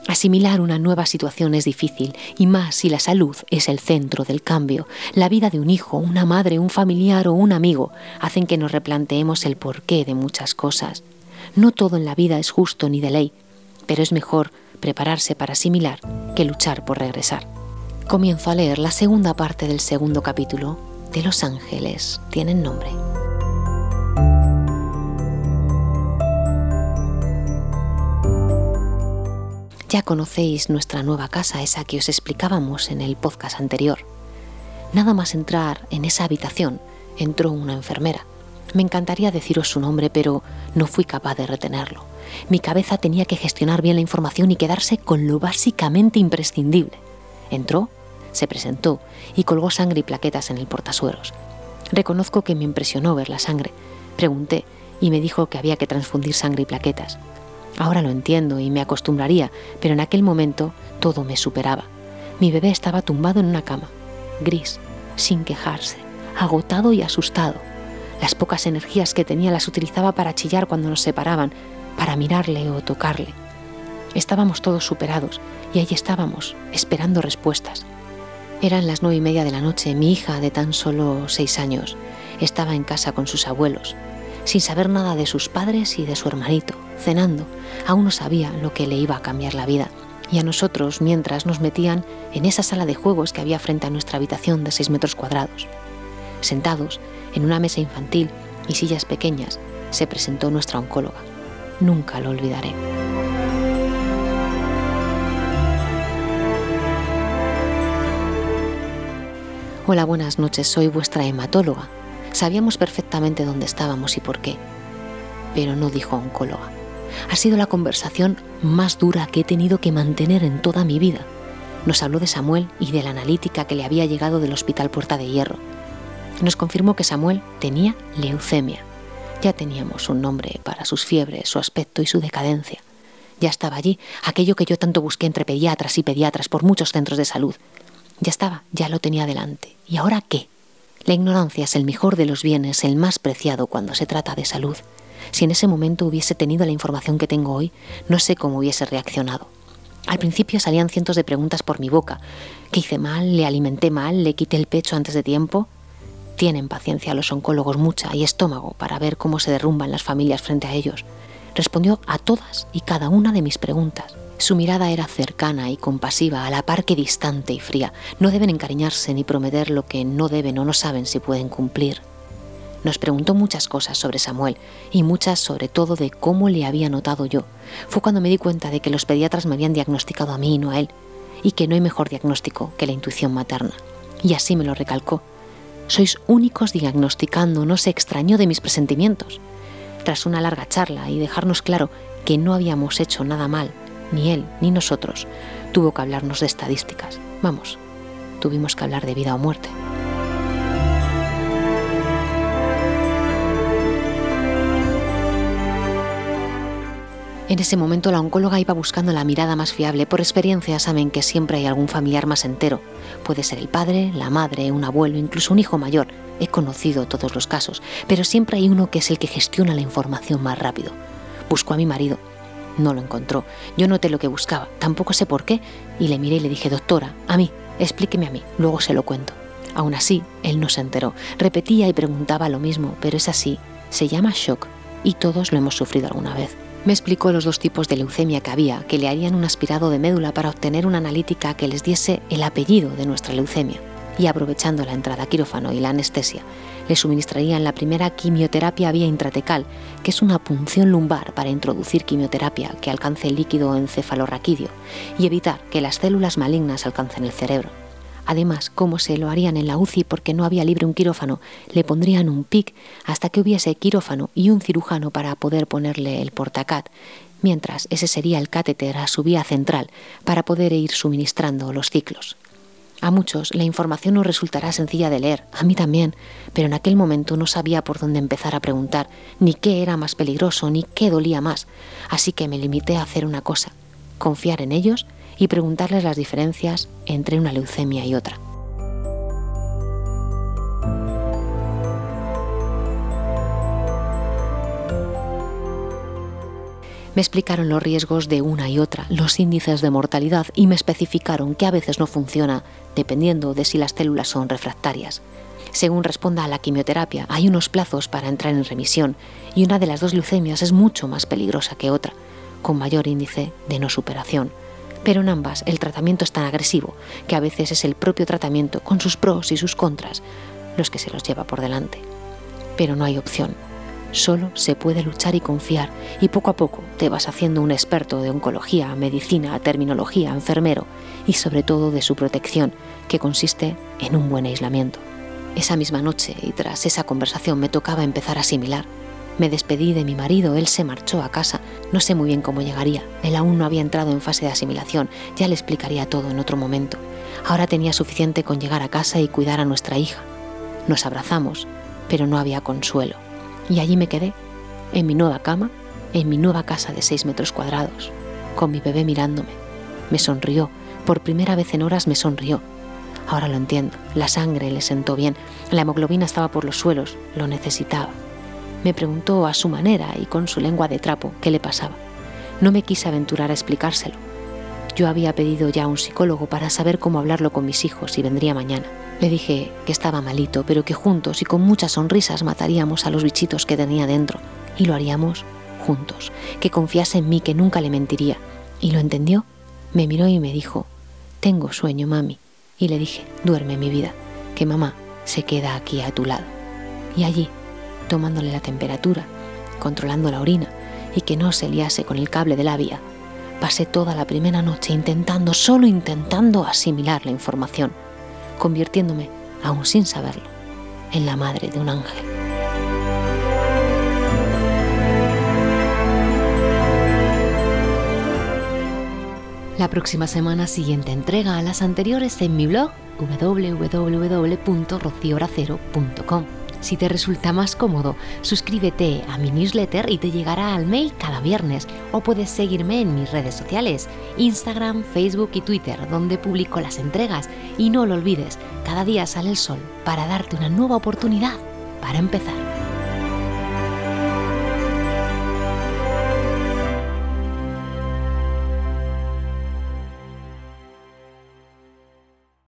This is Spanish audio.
Asimilar una nueva situación es difícil, y más si la salud es el centro del cambio. La vida de un hijo, una madre, un familiar o un amigo hacen que nos replanteemos el porqué de muchas cosas. No todo en la vida es justo ni de ley, pero es mejor prepararse para asimilar que luchar por regresar. Comienzo a leer la segunda parte del segundo capítulo de Los ángeles tienen nombre. Ya conocéis nuestra nueva casa, esa que os explicábamos en el podcast anterior. Nada más entrar en esa habitación, entró una enfermera. Me encantaría deciros su nombre, pero no fui capaz de retenerlo. Mi cabeza tenía que gestionar bien la información y quedarse con lo básicamente imprescindible. Entró, se presentó y colgó sangre y plaquetas en el portasueros. Reconozco que me impresionó ver la sangre. Pregunté y me dijo que había que transfundir sangre y plaquetas. Ahora lo entiendo y me acostumbraría, pero en aquel momento todo me superaba. Mi bebé estaba tumbado en una cama, gris, sin quejarse, agotado y asustado. Las pocas energías que tenía las utilizaba para chillar cuando nos separaban, para mirarle o tocarle. Estábamos todos superados y ahí estábamos, esperando respuestas. Eran las 9:30 de la noche. Mi hija, de tan solo 6 años, estaba en casa con sus abuelos, sin saber nada de sus padres y de su hermanito, cenando. Aún no sabía lo que le iba a cambiar la vida. Y a nosotros, mientras nos metían en esa sala de juegos que había frente a nuestra habitación de 6 metros cuadrados. Sentados en una mesa infantil y sillas pequeñas, se presentó nuestra oncóloga. Nunca lo olvidaré. Hola, buenas noches, soy vuestra hematóloga. Sabíamos perfectamente dónde estábamos y por qué, pero no dijo oncóloga. Ha sido la conversación más dura que he tenido que mantener en toda mi vida. Nos habló de Samuel y de la analítica que le había llegado del Hospital Puerta de Hierro. Nos confirmó que Samuel tenía leucemia. Ya teníamos un nombre para sus fiebres, su aspecto y su decadencia. Ya estaba allí, aquello que yo tanto busqué entre pediatras y pediatras por muchos centros de salud. Ya estaba, ya lo tenía delante. ¿Y ahora qué? La ignorancia es el mejor de los bienes, el más preciado cuando se trata de salud. Si en ese momento hubiese tenido la información que tengo hoy, no sé cómo hubiese reaccionado. Al principio salían cientos de preguntas por mi boca. ¿Qué hice mal? ¿Le alimenté mal? ¿Le quité el pecho antes de tiempo? Tienen paciencia los oncólogos, mucha, y estómago para ver cómo se derrumban las familias frente a ellos. Respondió a todas y cada una de mis preguntas. Su mirada era cercana y compasiva, a la par que distante y fría. No deben encariñarse ni prometer lo que no deben o no saben si pueden cumplir. Nos preguntó muchas cosas sobre Samuel y muchas sobre todo de cómo le había notado yo. Fue cuando me di cuenta de que los pediatras me habían diagnosticado a mí y no a él, y que no hay mejor diagnóstico que la intuición materna. Y así me lo recalcó. Sois únicos diagnosticando, no se extrañó de mis presentimientos. Tras una larga charla y dejarnos claro que no habíamos hecho nada mal, ni él ni nosotros, tuvo que hablarnos de estadísticas. Vamos, tuvimos que hablar de vida o muerte. En ese momento la oncóloga iba buscando la mirada más fiable. Por experiencia saben que siempre hay algún familiar más entero. Puede ser el padre, la madre, un abuelo, incluso un hijo mayor. He conocido todos los casos, pero siempre hay uno que es el que gestiona la información más rápido. Buscó a mi marido. No lo encontró. Yo noté lo que buscaba, tampoco sé por qué, y le miré y le dije: doctora, a mí, explíqueme a mí, luego se lo cuento. Aún así, él no se enteró. Repetía y preguntaba lo mismo, pero es así. Se llama shock, y todos lo hemos sufrido alguna vez. Me explicó los 2 tipos de leucemia que había, que le harían un aspirado de médula para obtener una analítica que les diese el apellido de nuestra leucemia. Y aprovechando la entrada a quirófano y la anestesia, le suministrarían la primera quimioterapia vía intratecal, que es una punción lumbar para introducir quimioterapia que alcance el líquido encefalorraquídeo y evitar que las células malignas alcancen el cerebro. Además, como se lo harían en la UCI porque no había libre un quirófano, le pondrían un PIC hasta que hubiese quirófano y un cirujano para poder ponerle el portacat, mientras ese sería el catéter a su vía central para poder ir suministrando los ciclos. A muchos la información nos resultará sencilla de leer, a mí también, pero en aquel momento no sabía por dónde empezar a preguntar, ni qué era más peligroso, ni qué dolía más, así que me limité a hacer una cosa: confiar en ellos y preguntarles las diferencias entre una leucemia y otra. Me explicaron los riesgos de una y otra, los índices de mortalidad y me especificaron que a veces no funciona dependiendo de si las células son refractarias. Según responda a la quimioterapia, hay unos plazos para entrar en remisión y una de las dos leucemias es mucho más peligrosa que otra, con mayor índice de no superación. Pero en ambas el tratamiento es tan agresivo que a veces es el propio tratamiento, con sus pros y sus contras, los que se los lleva por delante. Pero no hay opción. Solo se puede luchar y confiar, y poco a poco te vas haciendo un experto de oncología, medicina, terminología, enfermero y sobre todo de su protección, que consiste en un buen aislamiento. Esa misma noche y tras esa conversación me tocaba empezar a asimilar. Me despedí de mi marido, él se marchó a casa, no sé muy bien cómo llegaría, él aún no había entrado en fase de asimilación, ya le explicaría todo en otro momento. Ahora tenía suficiente con llegar a casa y cuidar a nuestra hija. Nos abrazamos, pero no había consuelo. Y allí me quedé, en mi nueva cama, en mi nueva casa de 6 metros cuadrados, con mi bebé mirándome. Me sonrió, por primera vez en horas me sonrió. Ahora lo entiendo, la sangre le sentó bien, la hemoglobina estaba por los suelos, lo necesitaba. Me preguntó a su manera y con su lengua de trapo qué le pasaba. No me quise aventurar a explicárselo. Yo había pedido ya a un psicólogo para saber cómo hablarlo con mis hijos y vendría mañana. Le dije que estaba malito, pero que juntos y con muchas sonrisas mataríamos a los bichitos que tenía dentro. Y lo haríamos juntos, que confiase en mí, que nunca le mentiría. Y lo entendió. Me miró y me dijo: «Tengo sueño, mami». Y le dije: «Duerme, mi vida, que mamá se queda aquí a tu lado». Y allí, tomándole la temperatura, controlando la orina y que no se liase con el cable de la vía, pasé toda la primera noche solo intentando asimilar la información, convirtiéndome, aún sin saberlo, en la madre de un ángel. La próxima semana siguiente entrega a las anteriores en mi blog www.rociobracero.com. Si te resulta más cómodo, suscríbete a mi newsletter y te llegará al mail cada viernes, o puedes seguirme en mis redes sociales, Instagram, Facebook y Twitter, donde publico las entregas. Y no lo olvides, cada día sale el sol para darte una nueva oportunidad para empezar.